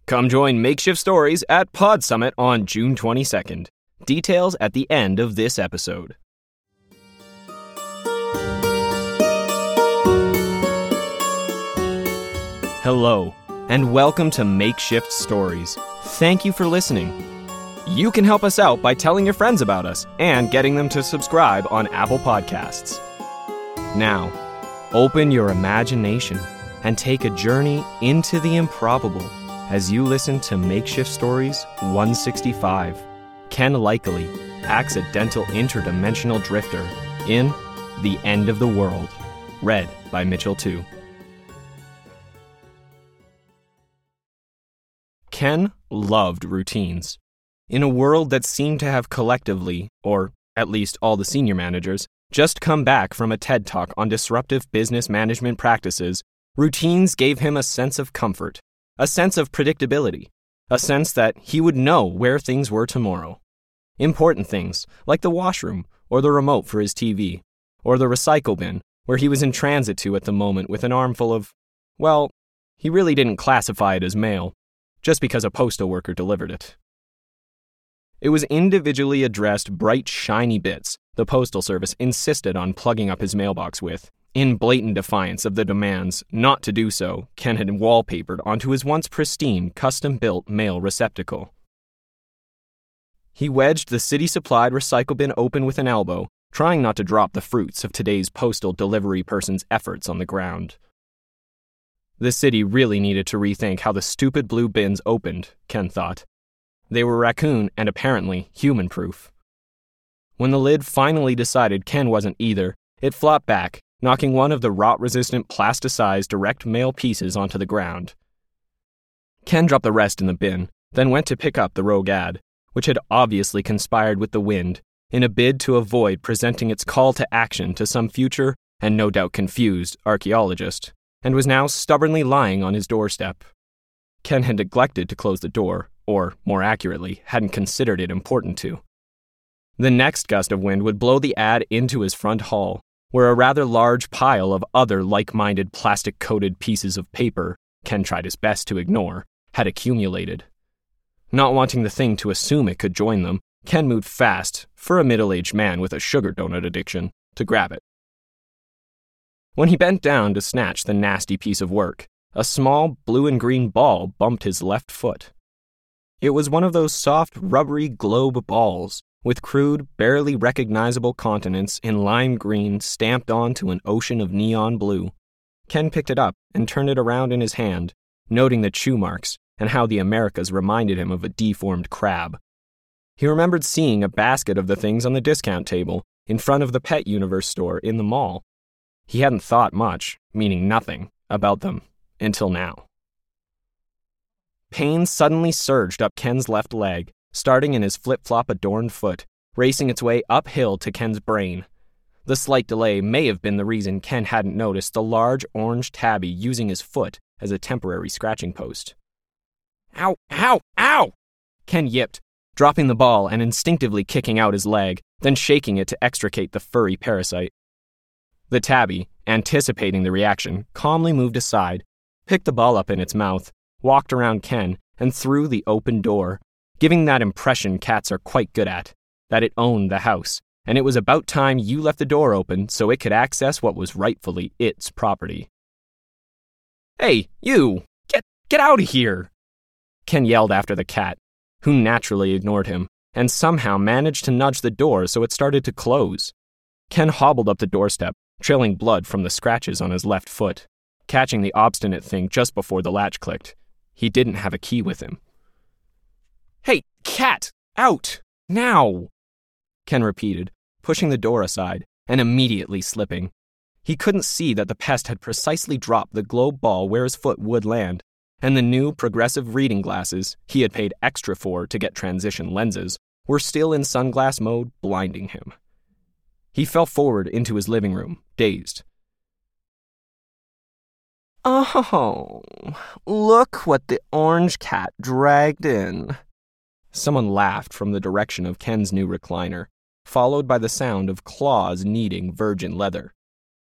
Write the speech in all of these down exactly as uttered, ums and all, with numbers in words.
Come join Makeshift Stories at Pod Summit on June twenty-second. Details at the end of this episode. Hello, and welcome to Makeshift Stories. Thank you for listening. You can help us out by telling your friends about us and getting them to subscribe on Apple Podcasts. Now, open your imagination and take a journey into the improbable as you listen to Makeshift Stories one sixty-five, Ken Likely, Accidental Interdimensional Drifter, in The End of the World, read by Mitchell two. Ken loved routines. In a world that seemed to have collectively, or at least all the senior managers, just come back from a TED Talk on disruptive business management practices, routines gave him a sense of comfort, a sense of predictability, a sense that he would know where things were tomorrow. Important things, like the washroom, or the remote for his T V, or the recycle bin, where he was in transit to at the moment with an armful of, well, he really didn't classify it as mail, just because a postal worker delivered it. It was individually addressed bright, shiny bits the Postal Service insisted on plugging up his mailbox with, in blatant defiance of the demands not to do so Ken had wallpapered onto his once pristine, custom-built mail receptacle. He wedged the city-supplied recycle bin open with an elbow, trying not to drop the fruits of today's postal delivery person's efforts on the ground. The city really needed to rethink how the stupid blue bins opened, Ken thought. They were raccoon and apparently human-proof. When the lid finally decided Ken wasn't either, it flopped back, knocking one of the rot-resistant plasticized direct mail pieces onto the ground. Ken dropped the rest in the bin, then went to pick up the rogue ad, which had obviously conspired with the wind in a bid to avoid presenting its call to action to some future, and no doubt confused, archaeologist, and was now stubbornly lying on his doorstep. Ken had neglected to close the door, or, more accurately, hadn't considered it important to. The next gust of wind would blow the ad into his front hall, where a rather large pile of other like-minded plastic-coated pieces of paper, Ken tried his best to ignore, had accumulated. Not wanting the thing to assume it could join them, Ken moved fast, for a middle-aged man with a sugar donut addiction, to grab it. When he bent down to snatch the nasty piece of work, a small blue and green ball bumped his left foot. It was one of those soft, rubbery globe balls, with crude, barely recognizable continents in lime green stamped onto an ocean of neon blue. Ken picked it up and turned it around in his hand, noting the chew marks and how the Americas reminded him of a deformed crab. He remembered seeing a basket of the things on the discount table in front of the Pet Universe store in the mall. He hadn't thought much, meaning nothing, about them until now. Pain suddenly surged up Ken's left leg, starting in his flip-flop-adorned foot, racing its way uphill to Ken's brain. The slight delay may have been the reason Ken hadn't noticed the large orange tabby using his foot as a temporary scratching post. Ow! Ow! Ow! Ken yipped, dropping the ball and instinctively kicking out his leg, then shaking it to extricate the furry parasite. The tabby, anticipating the reaction, calmly moved aside, picked the ball up in its mouth, walked around Ken, and through the open door, giving that impression cats are quite good at, that it owned the house, and it was about time you left the door open so it could access what was rightfully its property. Hey, you! Get, get out of here! Ken yelled after the cat, who naturally ignored him, and somehow managed to nudge the door so it started to close. Ken hobbled up the doorstep, trailing blood from the scratches on his left foot, catching the obstinate thing just before the latch clicked. He didn't have a key with him. Hey, cat! Out! Now! Ken repeated, pushing the door aside, and immediately slipping. He couldn't see that the pest had precisely dropped the globe ball where his foot would land, and the new progressive reading glasses he had paid extra for to get transition lenses were still in sunglass mode, blinding him. He fell forward into his living room, dazed. Oh, look what the orange cat dragged in. Someone laughed from the direction of Ken's new recliner, followed by the sound of claws kneading virgin leather.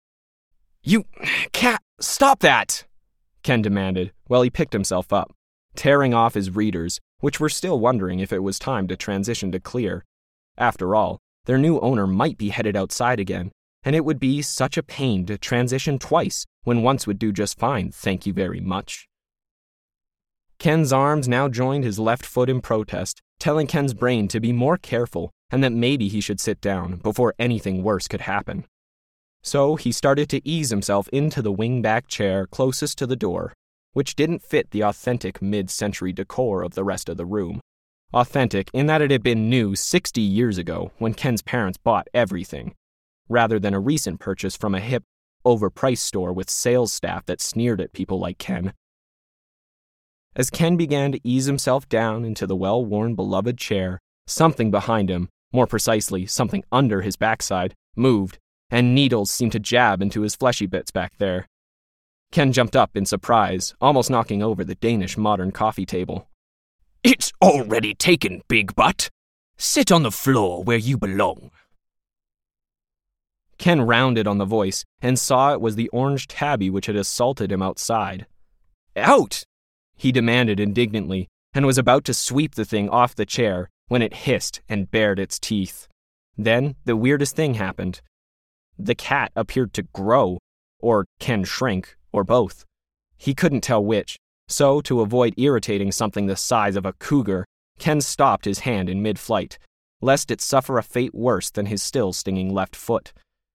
You cat, stop that! Ken demanded while he picked himself up, tearing off his readers, which were still wondering if it was time to transition to clear. After all, their new owner might be headed outside again, and it would be such a pain to transition twice when once would do just fine, thank you very much. Ken's arms now joined his left foot in protest, telling Ken's brain to be more careful and that maybe he should sit down before anything worse could happen. So he started to ease himself into the wing-back chair closest to the door, which didn't fit the authentic mid-century decor of the rest of the room. Authentic in that it had been new sixty years ago when Ken's parents bought everything, rather than a recent purchase from a hip, overpriced store with sales staff that sneered at people like Ken. As Ken began to ease himself down into the well-worn beloved chair, something behind him, more precisely something under his backside, moved, and needles seemed to jab into his fleshy bits back there. Ken jumped up in surprise, almost knocking over the Danish modern coffee table. "It's already taken, big butt. Sit on the floor where you belong." Ken rounded on the voice and saw it was the orange tabby which had assaulted him outside. "Out!" he demanded indignantly, and was about to sweep the thing off the chair when it hissed and bared its teeth. Then the weirdest thing happened. The cat appeared to grow, or Ken shrink, or both. He couldn't tell which, so to avoid irritating something the size of a cougar, Ken stopped his hand in mid-flight, lest it suffer a fate worse than his still stinging left foot.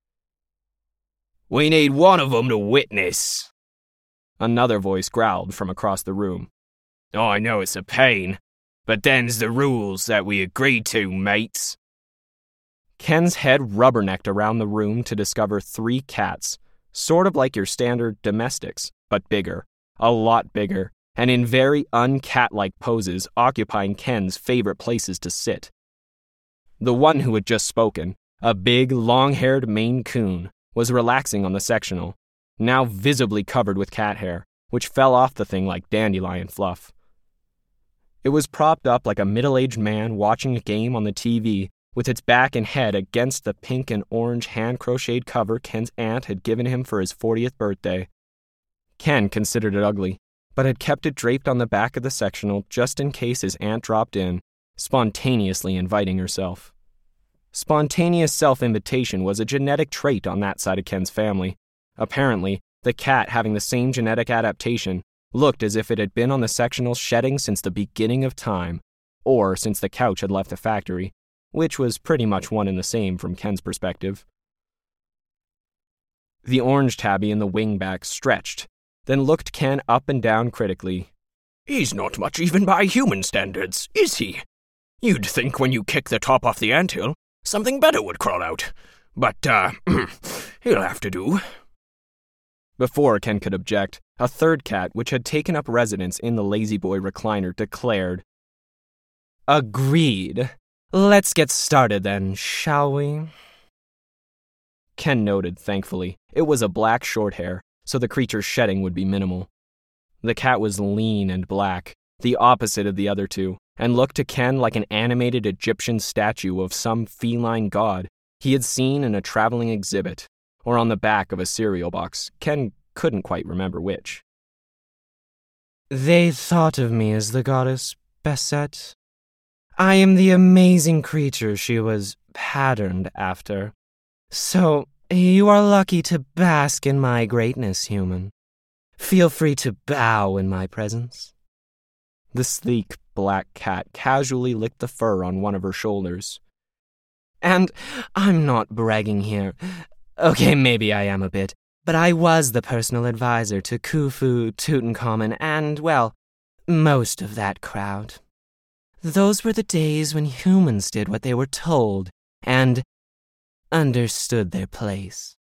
"We need one of them to witness," another voice growled from across the room. "I know it's a pain, but them's the rules that we agreed to, mates." Ken's head rubbernecked around the room to discover three cats, sort of like your standard domestics, but bigger, a lot bigger, and in very un-cat-like poses occupying Ken's favorite places to sit. The one who had just spoken, a big, long-haired Maine Coon, was relaxing on the sectional, now visibly covered with cat hair, which fell off the thing like dandelion fluff. It was propped up like a middle-aged man watching a game on the T V, with its back and head against the pink and orange hand-crocheted cover Ken's aunt had given him for his fortieth birthday. Ken considered it ugly, but had kept it draped on the back of the sectional just in case his aunt dropped in, spontaneously inviting herself. Spontaneous self-invitation was a genetic trait on that side of Ken's family. Apparently, the cat, having the same genetic adaptation, looked as if it had been on the sectional shedding since the beginning of time, or since the couch had left the factory, which was pretty much one and the same from Ken's perspective. The orange tabby in the wingback stretched, then looked Ken up and down critically. "He's not much even by human standards, is he? You'd think when you kick the top off the anthill, something better would crawl out. But, uh, he'll have to do." Before Ken could object, a third cat, which had taken up residence in the Lazy Boy recliner, declared, "Agreed. Let's get started then, shall we?" Ken noted, thankfully. It was a black short hair, so the creature's shedding would be minimal. The cat was lean and black, the opposite of the other two, and looked to Ken like an animated Egyptian statue of some feline god he had seen in a traveling exhibit, or on the back of a cereal box. Ken couldn't quite remember which. "They thought of me as the goddess Beset. I am the amazing creature she was patterned after. So, you are lucky to bask in my greatness, human. Feel free to bow in my presence." The sleek black cat casually licked the fur on one of her shoulders. "And I'm not bragging here. Okay, maybe I am a bit, but I was the personal advisor to Khufu, Tutankhamun, and, well, most of that crowd. Those were the days when humans did what they were told and understood their place."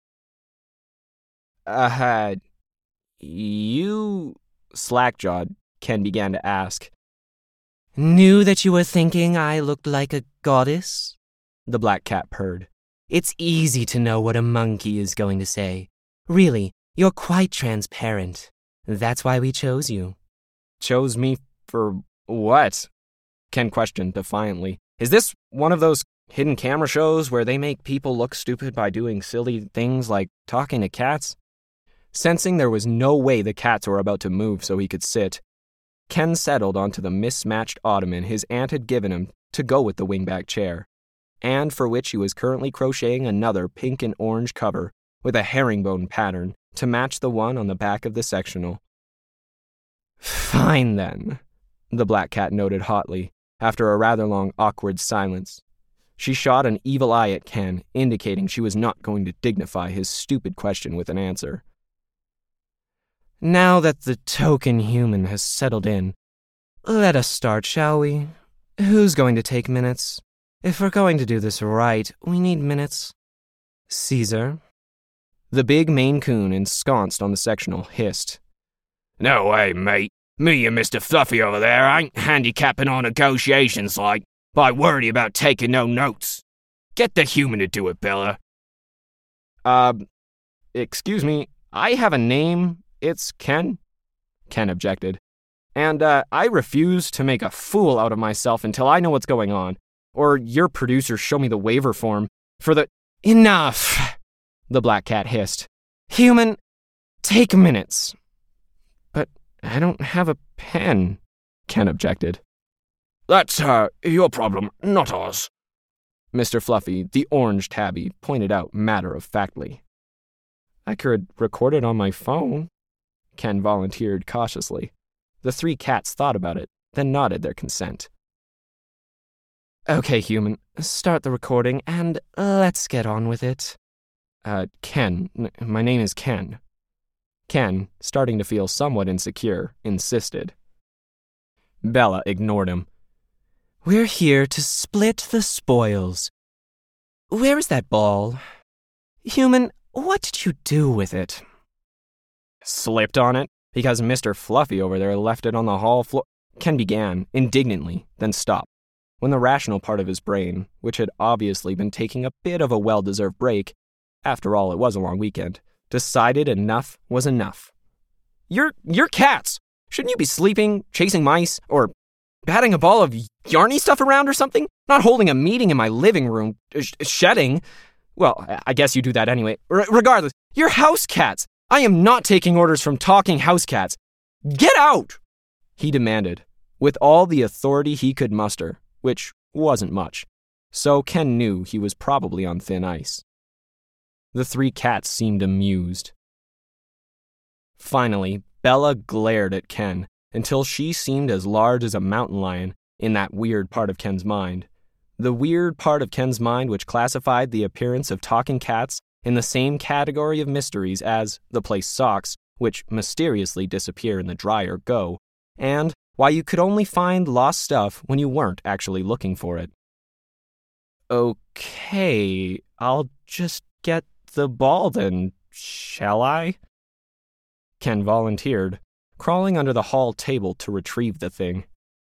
Uh, you... slack-jawed, Ken began to ask. "Knew that you were thinking I looked like a goddess?" The black cat purred. "It's easy to know what a monkey is going to say. Really, you're quite transparent. That's why we chose you." "Chose me for what?" Ken questioned defiantly. "Is this one of those hidden camera shows where they make people look stupid by doing silly things like talking to cats?" Sensing there was no way the cats were about to move so he could sit, Ken settled onto the mismatched ottoman his aunt had given him to go with the wingback chair, and for which he was currently crocheting another pink and orange cover with a herringbone pattern to match the one on the back of the sectional. "Fine, then," the black cat noted hotly, after a rather long, awkward silence. She shot an evil eye at Ken, indicating she was not going to dignify his stupid question with an answer. "Now that the token human has settled in, let us start, shall we? Who's going to take minutes? If we're going to do this right, we need minutes. Caesar?" The big Maine Coon ensconced on the sectional hissed. "No way, mate. Me and Mister Fluffy over there ain't handicapping our negotiations like by worrying about taking no notes. Get the human to do it, Bella." Uh, excuse me, I have a name. It's Ken," Ken objected. "And, uh, I refuse to make a fool out of myself until I know what's going on, or your producers show me the waiver form for the—" "Enough," the black cat hissed. "Human, take minutes." "But I don't have a pen," Ken objected. "That's, uh, your problem, not ours," Mister Fluffy, the orange tabby, pointed out matter-of-factly. "I could record it on my phone," Ken volunteered cautiously. The three cats thought about it, then nodded their consent. "Okay, human, start the recording, and let's get on with it." Uh, Ken, n- my name is Ken." Ken, starting to feel somewhat insecure, insisted. Bella ignored him. "We're here to split the spoils. Where is that ball? Human, what did you do with it?" "Slipped on it, because Mister Fluffy over there left it on the hall floor," Ken began, indignantly, then stopped, when the rational part of his brain, which had obviously been taking a bit of a well-deserved break, after all, it was a long weekend, decided enough was enough. You're, you're cats! Shouldn't you be sleeping, chasing mice, or batting a ball of yarny stuff around or something? Not holding a meeting in my living room, sh- shedding? Well, I guess you do that anyway. R- regardless, you're house cats! I am not taking orders from talking house cats. Get out! He demanded, with all the authority he could muster, which wasn't much. So Ken knew he was probably on thin ice. The three cats seemed amused. Finally, Bella glared at Ken until she seemed as large as a mountain lion in that weird part of Ken's mind. The weird part of Ken's mind which classified the appearance of talking cats in the same category of mysteries as the place socks, which mysteriously disappear in the dryer go, and why you could only find lost stuff when you weren't actually looking for it. "Okay, I'll just get the ball then, shall I?" Ken volunteered, crawling under the hall table to retrieve the thing.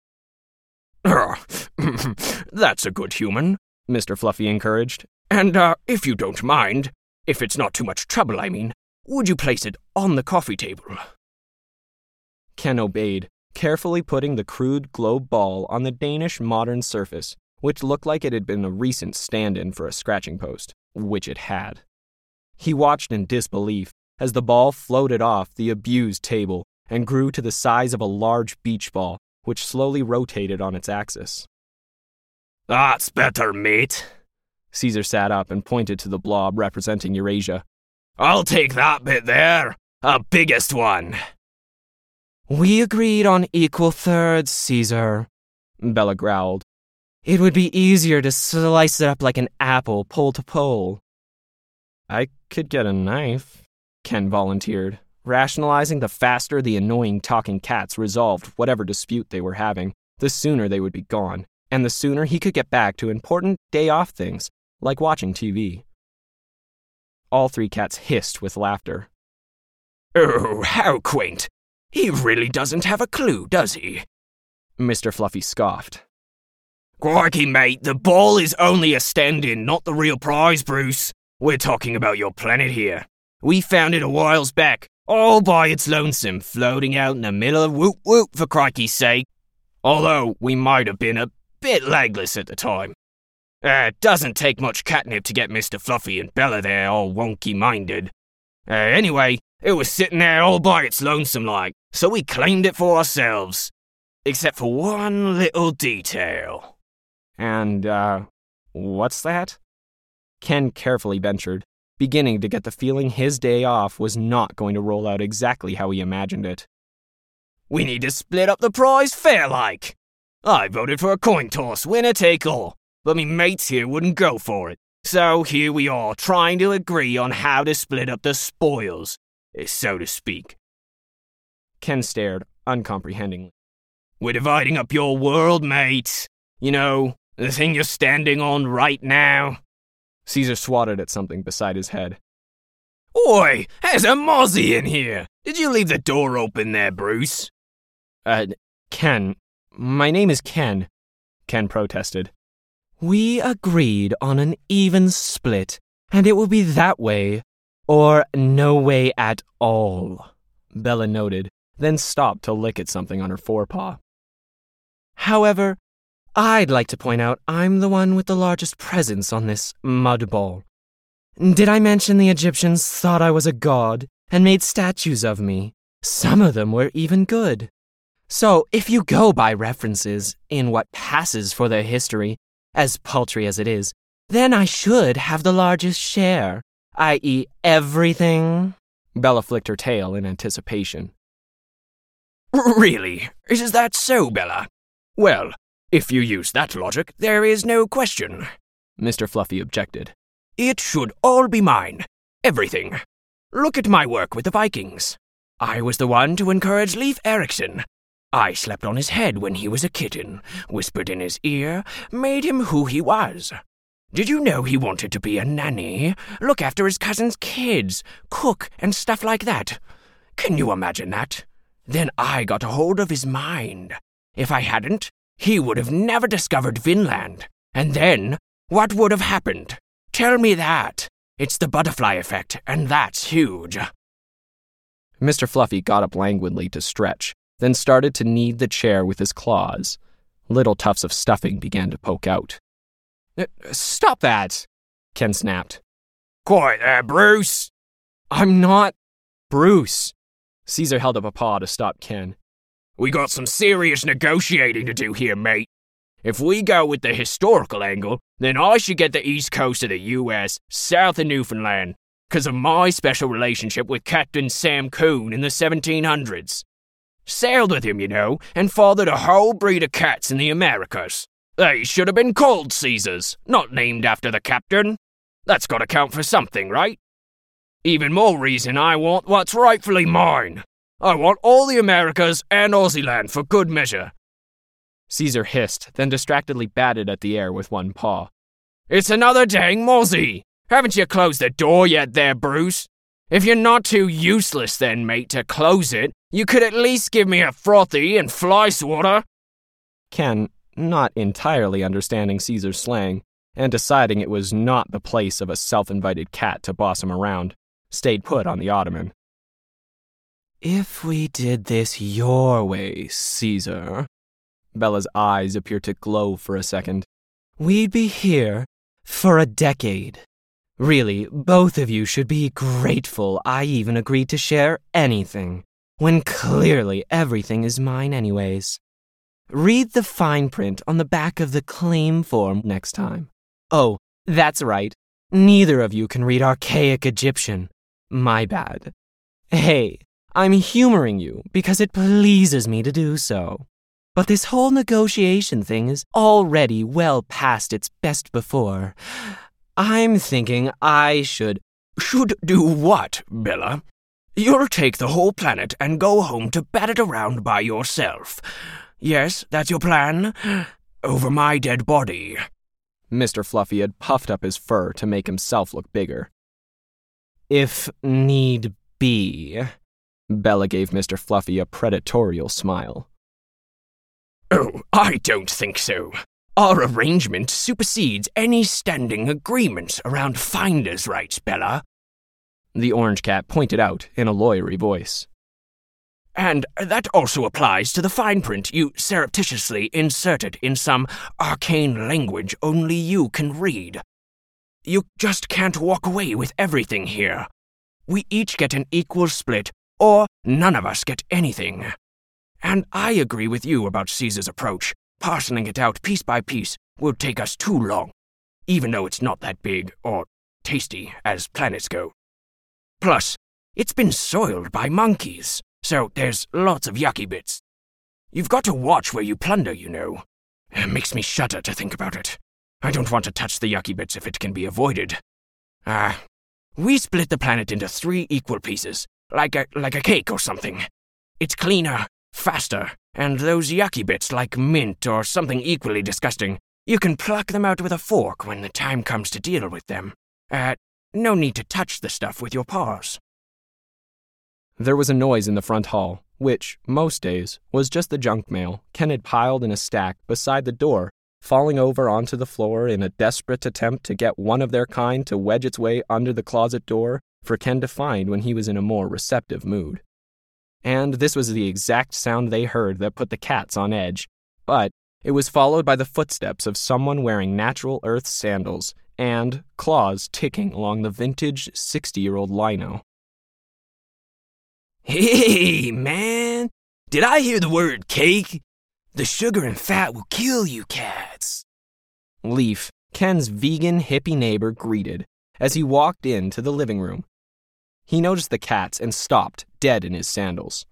"That's a good human," Mister Fluffy encouraged. "And, uh, if you don't mind, if it's not too much trouble, I mean, would you place it on the coffee table?" Ken obeyed, carefully putting the crude globe ball on the Danish modern surface, which looked like it had been a recent stand-in for a scratching post, which it had. He watched in disbelief as the ball floated off the abused table and grew to the size of a large beach ball, which slowly rotated on its axis. "That's better, mate." Caesar sat up and pointed to the blob representing Eurasia. "I'll take that bit there, a biggest one." "We agreed on equal thirds, Caesar," Bella growled. "It would be easier to slice it up like an apple, pole to pole." "I could get a knife," Ken volunteered, rationalizing the faster the annoying talking cats resolved whatever dispute they were having, the sooner they would be gone, and the sooner he could get back to important day-off things, like watching T V. All three cats hissed with laughter. "Oh, how quaint. He really doesn't have a clue, does he?" Mister Fluffy scoffed. "Crikey, mate, the ball is only a stand-in, not the real prize, Bruce. We're talking about your planet here. We found it a whiles back, all by its lonesome, floating out in the middle of whoop-whoop, for crikey's sake. Although we might have been a bit legless at the time. Uh, it doesn't take much catnip to get Mister Fluffy and Bella there all wonky-minded. Uh, anyway, it was sitting there all by its lonesome like, so we claimed it for ourselves. except for one little detail. And, uh, what's that? Ken carefully ventured, beginning to get the feeling his day off was not going to roll out exactly how he imagined it. We need to split up the prize fair-like. I voted for a coin toss, winner take all, but me mates here wouldn't go for it. So here we are, trying to agree on how to split up the spoils, so to speak. Ken stared, uncomprehendingly. We're dividing up your world, mate. You know, the thing you're standing on right now. Caesar swatted at something beside his head. Oi, there's a mozzie in here. Did you leave the door open there, Bruce? Uh, Ken, my name is Ken, Ken protested. We agreed on an even split, and it will be that way, or no way at all, Bella noted, then stopped to lick at something on her forepaw. However, I'd like to point out I'm the one with the largest presence on this mud ball. Did I mention the Egyptians thought I was a god and made statues of me? Some of them were even good. So, if you go by references in what passes for their history, as paltry as it is, then I should have the largest share, that is everything. Bella flicked her tail in anticipation. Really? Is that so, Bella? Well, if you use that logic, there is no question, Mister Fluffy objected. It should all be mine. Everything. Look at my work with the Vikings. I was the one to encourage Leif Erikson. I slept on his head when he was a kitten, whispered in his ear, made him who he was. Did you know he wanted to be a nanny, look after his cousin's kids, cook and stuff like that? Can you imagine that? Then I got a hold of his mind. If I hadn't, he would have never discovered Vinland. And then, what would have happened? Tell me that. It's the butterfly effect, and that's huge. Mister Fluffy got up languidly to stretch, then started to knead the chair with his claws. Little tufts of stuffing began to poke out. Stop that, Ken snapped. Quiet there, Bruce. I'm not Bruce. Caesar held up a paw to stop Ken. We got some serious negotiating to do here, mate. If we go with the historical angle, then I should get the east coast of the U S, south of Newfoundland, because of my special relationship with Captain Sam Coon in the seventeen hundreds. Sailed with him, you know, and fathered a whole breed of cats in the Americas. They should have been called Caesars, not named after the captain. That's got to count for something, right? Even more reason I want what's rightfully mine. I want all the Americas and Aussie land for good measure. Caesar hissed, then distractedly batted at the air with one paw. It's another dang mozzie. Haven't you closed the door yet there, Bruce? If you're not too useless then, mate, to close it, you could at least give me a frothy and fly swatter. Ken, not entirely understanding Caesar's slang, and deciding it was not the place of a self-invited cat to boss him around, stayed put on the ottoman. If we did this your way, Caesar, Bella's eyes appeared to glow for a second, we'd be here for a decade. Really, both of you should be grateful I even agreed to share anything, when clearly everything is mine anyways. Read the fine print on the back of the claim form next time. Oh, that's right. Neither of you can read archaic Egyptian. My bad. Hey, I'm humoring you because it pleases me to do so. But this whole negotiation thing is already well past its best before. I'm thinking I should... Should do what, Bella? You'll take the whole planet and go home to bat it around by yourself. Yes, that's your plan? Over my dead body. Mister Fluffy had puffed up his fur to make himself look bigger. If need be, Bella gave Mister Fluffy a predatorial smile. Oh, I don't think so. Our arrangement supersedes any standing agreements around finder's rights, Bella. The orange cat pointed out in a lawyery voice. And that also applies to the fine print you surreptitiously inserted in some arcane language only you can read. You just can't walk away with everything here. We each get an equal split, or none of us get anything. And I agree with you about Caesar's approach. Parceling it out piece by piece will take us too long, even though it's not that big or tasty as planets go. Plus, it's been soiled by monkeys, so there's lots of yucky bits. You've got to watch where you plunder, you know. It makes me shudder to think about it. I don't want to touch the yucky bits if it can be avoided. Ah, uh, we split the planet into three equal pieces, like a like a cake or something. It's cleaner, faster, and those yucky bits like mint or something equally disgusting, you can pluck them out with a fork when the time comes to deal with them. Uh, no need to touch the stuff with your paws. There was a noise in the front hall, which, most days, was just the junk mail Ken had piled in a stack beside the door, falling over onto the floor in a desperate attempt to get one of their kind to wedge its way under the closet door for Ken to find when he was in a more receptive mood. And this was the exact sound they heard that put the cats on edge, but it was followed by the footsteps of someone wearing natural earth sandals and claws ticking along the vintage sixty-year-old lino. Hey, man! Did I hear the word cake? The sugar and fat will kill you cats. Leaf, Ken's vegan hippie neighbor, greeted as he walked into the living room. He noticed the cats and stopped, dead in his sandals.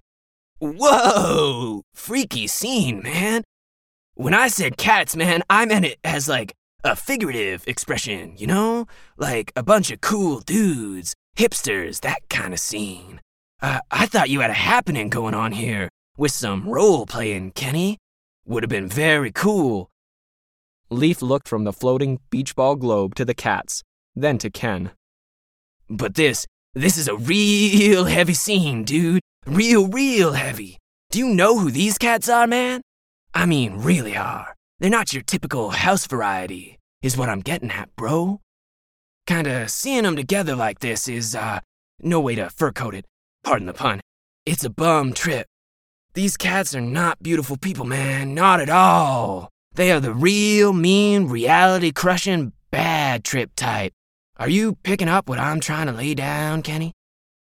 Whoa! Freaky scene, man. When I said cats, man, I meant it as like a figurative expression, you know? Like a bunch of cool dudes, hipsters, that kind of scene. Uh, I thought you had a happening going on here with some role-playing, Kenny. Would have been very cool. Leaf looked from the floating beach ball globe to the cats, then to Ken. But this, this is a real heavy scene, dude. Real, real heavy. Do you know who these cats are, man? I mean, really are. They're not your typical house variety, is what I'm getting at, bro. Kinda seeing them together like this is, uh, no way to fur-coat it. Pardon the pun. It's a bum trip. These cats are not beautiful people, man. Not at all. They are the real, mean, reality-crushing, bad trip type. Are you picking up what I'm trying to lay down, Kenny?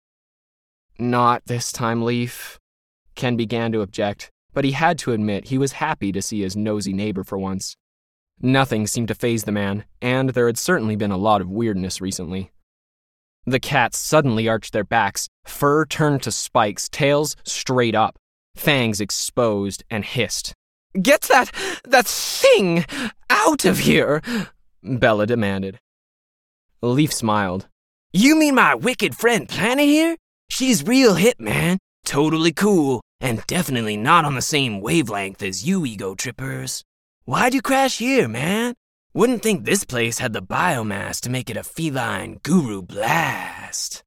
Not this time, Leaf. Ken began to object, but he had to admit he was happy to see his nosy neighbor for once. Nothing seemed to faze the man, and there had certainly been a lot of weirdness recently. The cats suddenly arched their backs, fur turned to spikes, tails straight up, fangs exposed and hissed. Get that, that thing out of here, Bella demanded. Leaf smiled. You mean my wicked friend Planet here? She's real hip, man. Totally cool, and definitely not on the same wavelength as you ego trippers. Why'd you crash here, man? Wouldn't think this place had the biomass to make it a feline guru blast.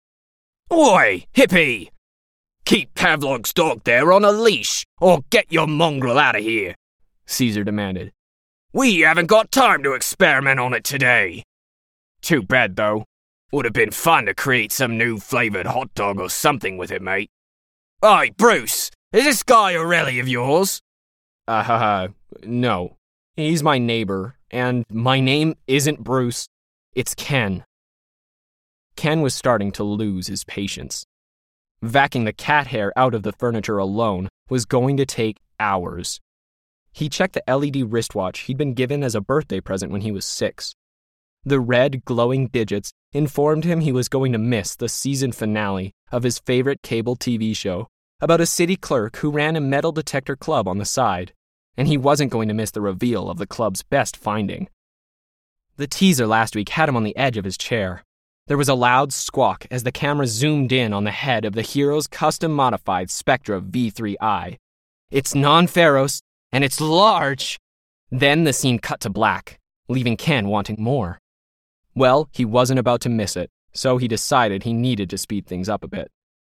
Oi, hippie! Keep Pavlov's dog there on a leash, or get your mongrel out of here, Caesar demanded. We haven't got time to experiment on it today. Too bad, though. Would have been fun to create some new flavored hot dog or something with it, mate. Oi, Bruce, is this guy O'Reilly of yours? Uh, uh, no. He's my neighbor, and my name isn't Bruce. It's Ken. Ken was starting to lose his patience. Vacuuming the cat hair out of the furniture alone was going to take hours. He checked the L E D wristwatch he'd been given as a birthday present when he was six. The red, glowing digits informed him he was going to miss the season finale of his favorite cable T V show about a city clerk who ran a metal detector club on the side, and he wasn't going to miss the reveal of the club's best finding. The teaser last week had him on the edge of his chair. There was a loud squawk as the camera zoomed in on the head of the hero's custom-modified Spectra V three i. It's non-ferrous, and it's large! Then the scene cut to black, leaving Ken wanting more. Well, he wasn't about to miss it, so he decided he needed to speed things up a bit.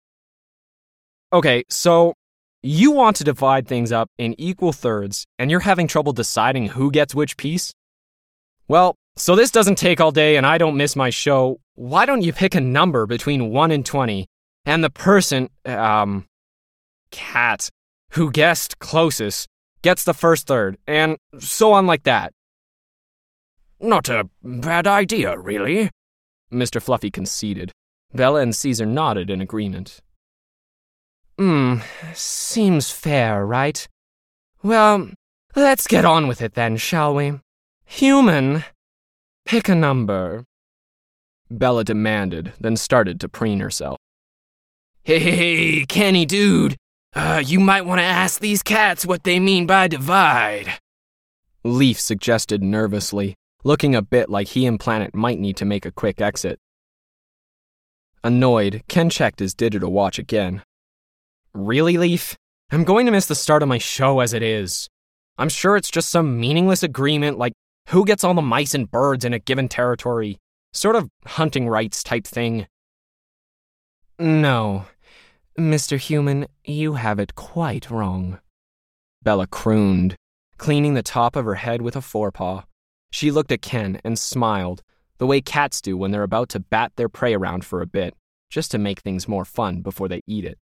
Okay, so you want to divide things up in equal thirds, and you're having trouble deciding who gets which piece? Well, so this doesn't take all day and I don't miss my show. Why don't you pick a number between one and twenty, and the person, um, cat, who guessed closest gets the first third, and so on like that. Not a bad idea, really, Mister Fluffy conceded. Bella and Caesar nodded in agreement. Hmm, seems fair, right? Well, let's get on with it then, shall we? Human, pick a number. Bella demanded, then started to preen herself. Hey, hey, hey, Kenny dude, uh, you might want to ask these cats what they mean by divide. Leaf suggested nervously, looking a bit like he and Planet might need to make a quick exit. Annoyed, Ken checked his digital watch again. Really, Leaf? I'm going to miss the start of my show as it is. I'm sure it's just some meaningless agreement like who gets all the mice and birds in a given territory. Sort of hunting rights type thing. No, Mister Human, you have it quite wrong. Bella crooned, cleaning the top of her head with a forepaw. She looked at Ken and smiled, the way cats do when they're about to bat their prey around for a bit, just to make things more fun before they eat it.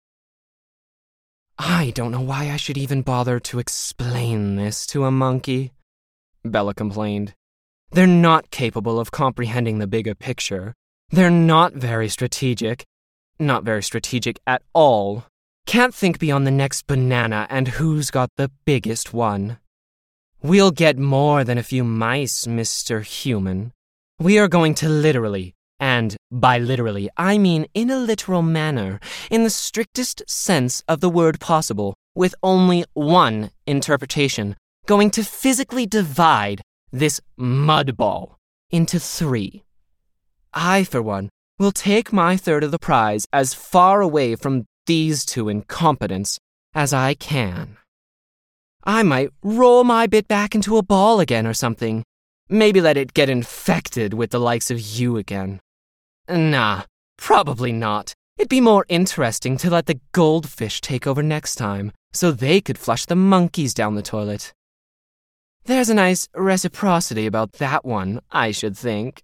I don't know why I should even bother to explain this to a monkey, Bella complained. They're not capable of comprehending the bigger picture. They're not very strategic. Not very strategic at all. Can't think beyond the next banana and who's got the biggest one. We'll get more than a few mice, Mister Human. We are going to literally, and by literally, I mean in a literal manner, in the strictest sense of the word possible, with only one interpretation, going to physically divide this mud ball into three. I, for one, will take my third of the prize as far away from these two incompetents as I can. I might roll my bit back into a ball again or something. Maybe let it get infected with the likes of you again. Nah, probably not. It'd be more interesting to let the goldfish take over next time, so they could flush the monkeys down the toilet. There's a nice reciprocity about that one, I should think.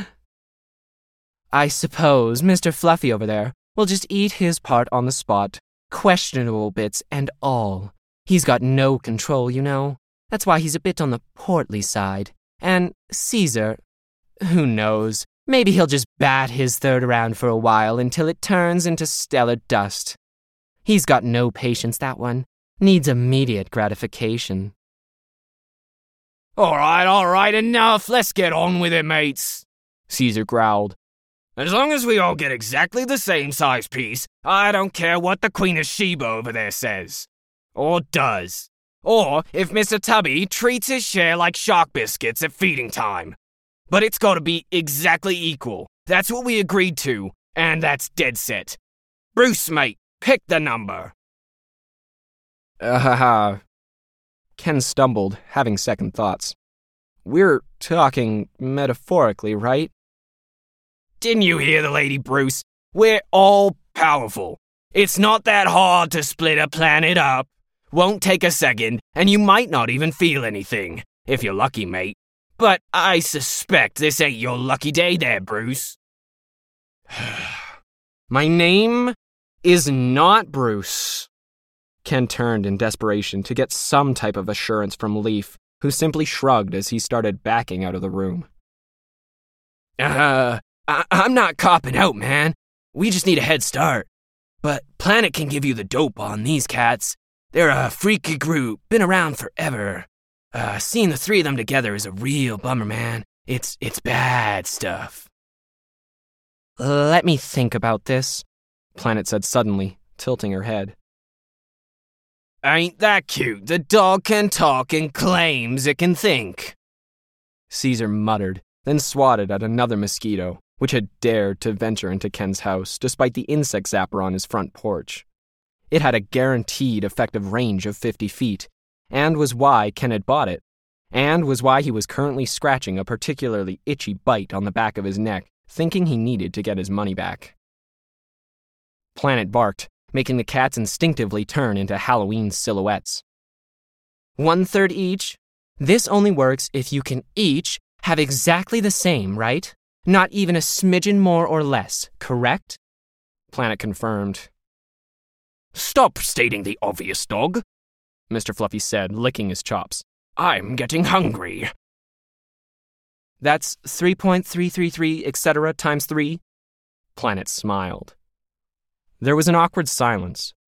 I suppose Mister Fluffy over there will just eat his part on the spot, questionable bits and all. He's got no control, you know. That's why he's a bit on the portly side. And Caesar, who knows, maybe he'll just bat his third around for a while until it turns into stellar dust. He's got no patience, that one. Needs immediate gratification. All right, all right, enough. Let's get on with it, mates, Caesar growled. As long as we all get exactly the same size piece, I don't care what the Queen of Sheba over there says. Or does. Or if Mister Tubby treats his share like shark biscuits at feeding time. But it's got to be exactly equal. That's what we agreed to, and that's dead set. Bruce, mate, pick the number. Uh, ha, ha. Ken stumbled, having second thoughts. We're talking metaphorically, right? Didn't you hear the lady, Bruce? We're all powerful. It's not that hard to split a planet up. Won't take a second, and you might not even feel anything, if you're lucky, mate. But I suspect this ain't your lucky day there, Bruce. My name is not Bruce. Ken turned in desperation to get some type of assurance from Leaf, who simply shrugged as he started backing out of the room. Uh, I- I'm not copping out, man. We just need a head start. But Planet can give you the dope on these cats. They're a freaky group, been around forever. Uh, seeing the three of them together is a real bummer, man. It's it's bad stuff. Let me think about this, Planet said suddenly, tilting her head. Ain't that cute? The dog can talk and claims it can think. Caesar muttered, then swatted at another mosquito, which had dared to venture into Ken's house despite the insect zapper on his front porch. It had a guaranteed effective range of fifty feet, and was why Ken had bought it, and was why he was currently scratching a particularly itchy bite on the back of his neck, thinking he needed to get his money back. Planet barked, making the cats instinctively turn into Halloween silhouettes. One third each? This only works if you can each have exactly the same, right? Not even a smidgen more or less, correct? Planet confirmed. Stop stating the obvious, dog, Mister Fluffy said, licking his chops. I'm getting hungry. That's three point three three three, et cetera, times three? Planet smiled. There was an awkward silence,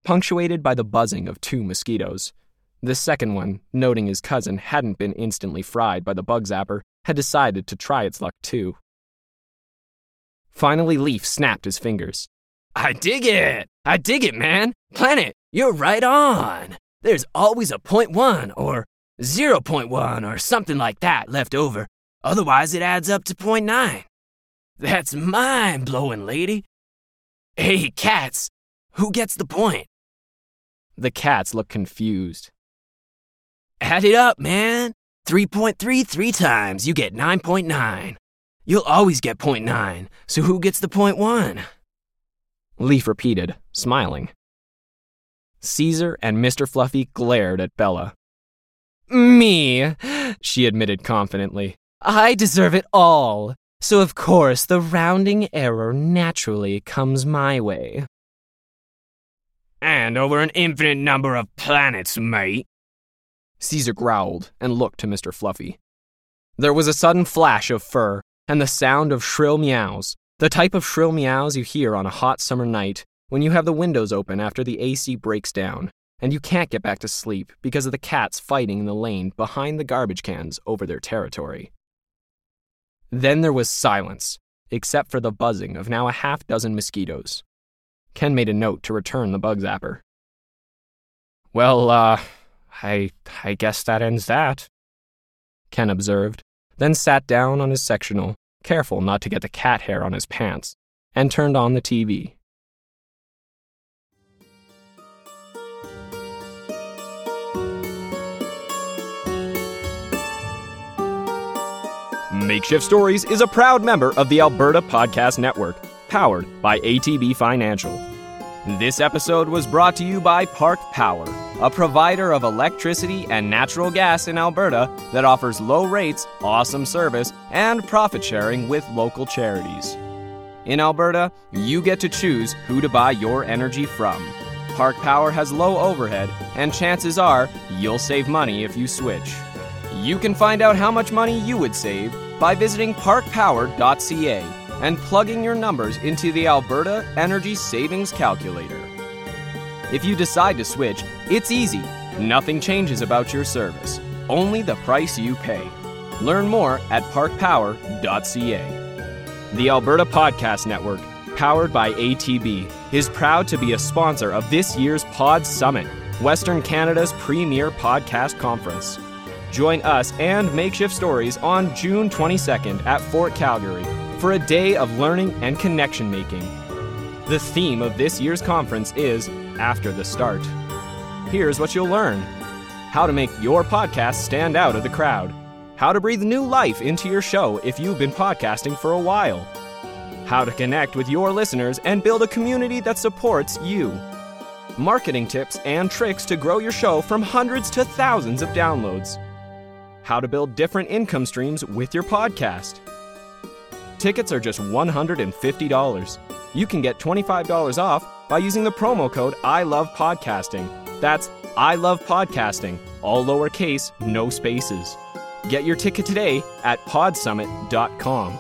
punctuated by the buzzing of two mosquitoes. The second one, noting his cousin hadn't been instantly fried by the bug zapper, had decided to try its luck too. Finally, Leaf snapped his fingers. I dig it! I dig it, man! Planet, you're right on! There's always a point one or zero point one or something like that left over. Otherwise, it adds up to point nine. That's mind-blowing, lady. Hey, cats, who gets the point? The cats looked confused. Add it up, man. three point three three times, you get nine point nine. You'll always get point nine, so who gets the point one? Leaf repeated, smiling. Caesar and Mister Fluffy glared at Bella. Me, she admitted confidently. I deserve it all, so of course the rounding error naturally comes my way. And over an infinite number of planets, mate. Caesar growled and looked to Mister Fluffy. There was a sudden flash of fur and the sound of shrill meows, the type of shrill meows you hear on a hot summer night when you have the windows open after the A C breaks down and you can't get back to sleep because of the cats fighting in the lane behind the garbage cans over their territory. Then there was silence, except for the buzzing of now a half dozen mosquitoes. Ken made a note to return the bug zapper. Well, uh, I, I guess that ends that, Ken observed, then sat down on his sectional, careful not to get the cat hair on his pants, and turned on the T V. Makeshift Stories is a proud member of the Alberta Podcast Network, powered by A T B Financial. This episode was brought to you by Park Power, a provider of electricity and natural gas in Alberta that offers low rates, awesome service, and profit sharing with local charities. In Alberta, you get to choose who to buy your energy from. Park Power has low overhead, and chances are you'll save money if you switch. You can find out how much money you would save by visiting park power dot c a and plugging your numbers into the Alberta Energy Savings Calculator. If you decide to switch, it's easy. Nothing changes about your service, only the price you pay. Learn more at park power dot c a. The Alberta Podcast Network, powered by A T B, is proud to be a sponsor of this year's Pod Summit, Western Canada's premier podcast conference. Join us and Makeshift Stories on June twenty-second at Fort Calgary for a day of learning and connection making. The theme of this year's conference is After the Start. Here's what you'll learn: how to make your podcast stand out of the crowd, how to breathe new life into your show if you've been podcasting for a while, how to connect with your listeners and build a community that supports you, marketing tips and tricks to grow your show from hundreds to thousands of downloads, how to build different income streams with your podcast. Tickets are just one hundred fifty dollars. You can get twenty-five dollars off by using the promo code I love podcasting. That's I love podcasting, all lowercase, no spaces. Get your ticket today at pod summit dot com.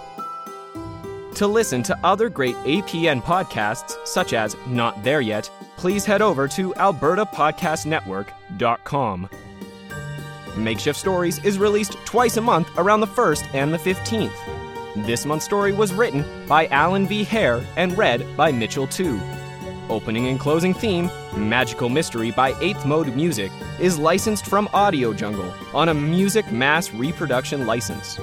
To listen to other great A P N podcasts, such as Not There Yet, please head over to alberta podcast network dot com. Makeshift Stories is released twice a month around the first and the fifteenth. This month's story was written by Alan V. Hare and read by Mitchell two. Opening and closing theme, Magical Mystery by Eighth Mode Music, is licensed from Audio Jungle on a Music Mass Reproduction license.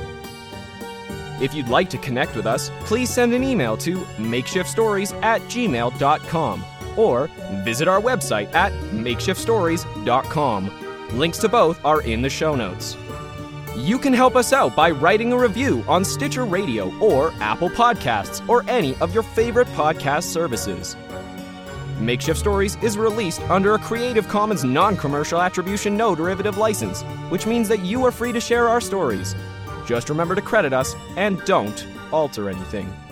If you'd like to connect with us, please send an email to makeshiftstories at gmail dot com or visit our website at makeshift stories dot com. Links to both are in the show notes. You can help us out by writing a review on Stitcher Radio or Apple Podcasts or any of your favorite podcast services. Makeshift Stories is released under a Creative Commons non-commercial attribution no derivative license, which means that you are free to share our stories. Just remember to credit us and don't alter anything.